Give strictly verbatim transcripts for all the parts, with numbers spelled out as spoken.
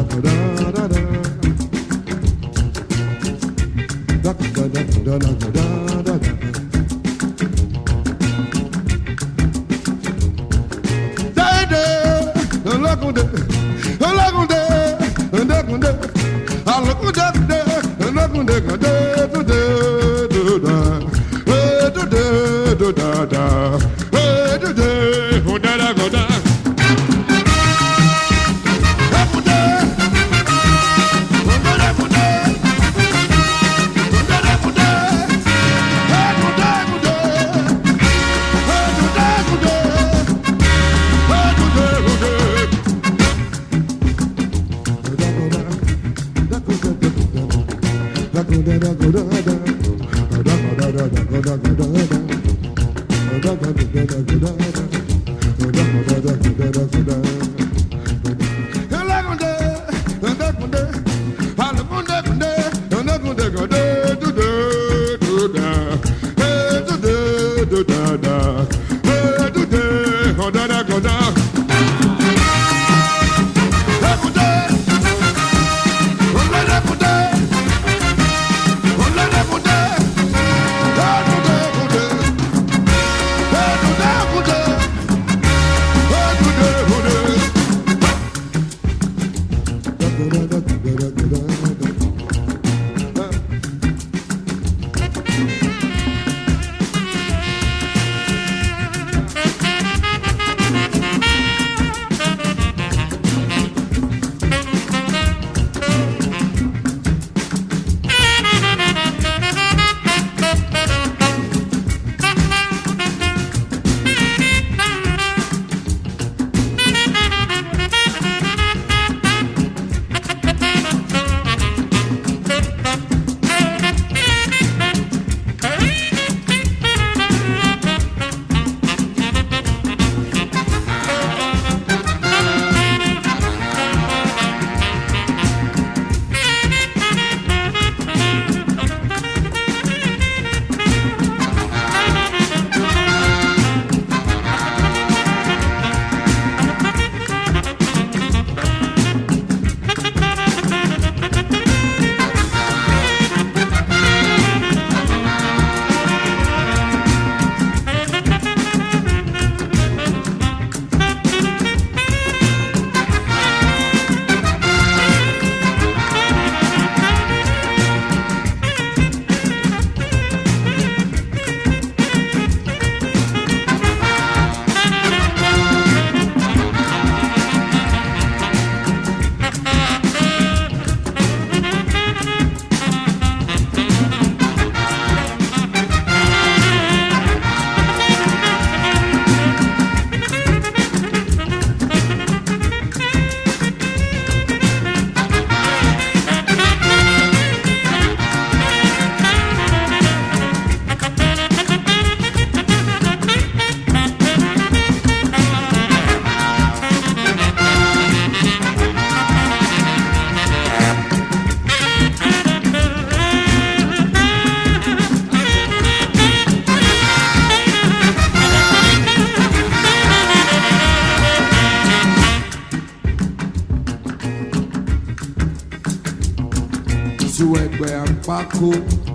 Paco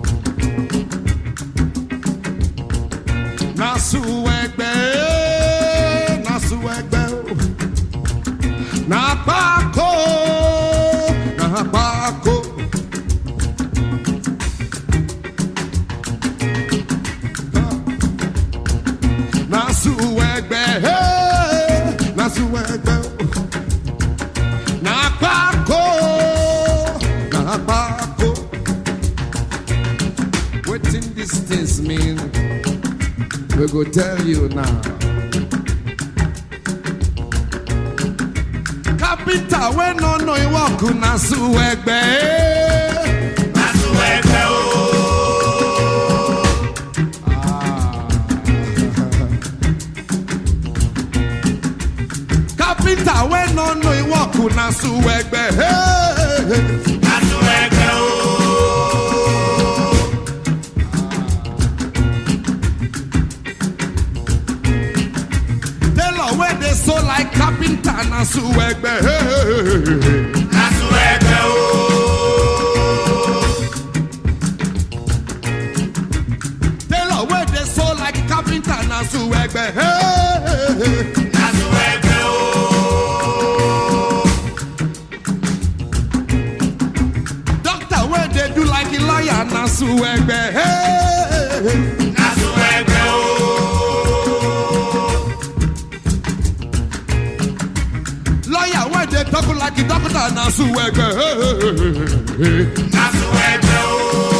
na suegbe na suegbe na Paco na Paco na suegbe na suegbe na Paco na Paco. Wetin these things mean? We go tell you now. Capital we no know you walk na suegbe. Na suegbe o. Ah. Capital we no know you walk na suegbe. Na suegbe o. So like carpenter na suegbe. Na suegbe. suegbe. Na suegbe o. Lawyer when they talk like a doctor na suegbe. Na suegbe o.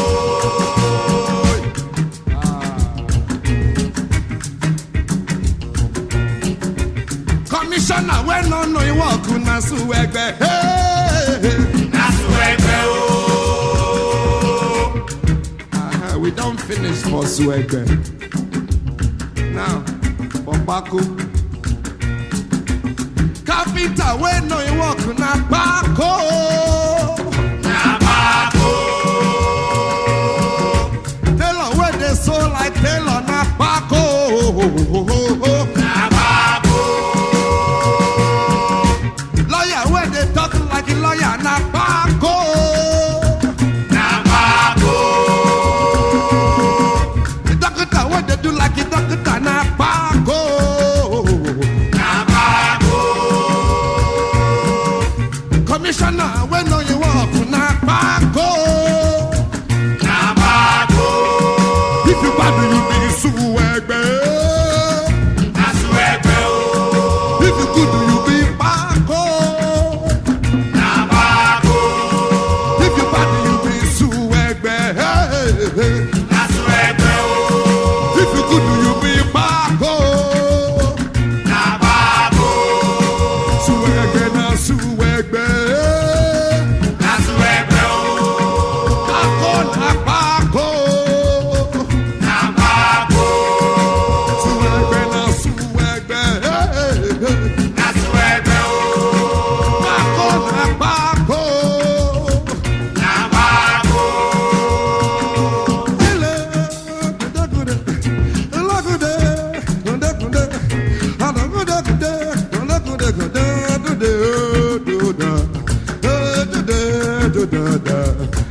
Commissioner when no know you walk na suegbe. Na suegbe o. We don't finish for suegbe. Now for Baku. Carpenter when no you walk na Baku. Na Baku. Tailor when they sew like tailor na Baku. Na Baku. Lawyer when they talk like a lawyer na Baku. Na Baku. The doctor when they do like a doctor na Baku. Na Baku. Commissioner when no you walk na Baku. Na Baku. If you bad you be suegbe. Na suegbe o. If you good you be Baku. Na Baku. If you bad you be suegbe. Na suegbe o. If you good you be Baku. Na Baku. Suegbe na suegbe. Na suegbe o. Baku na Baku. Na Baku. Suegbe na suegbe. Na suegbe o. Baku na Baku. Na Baku. Da da da da da da.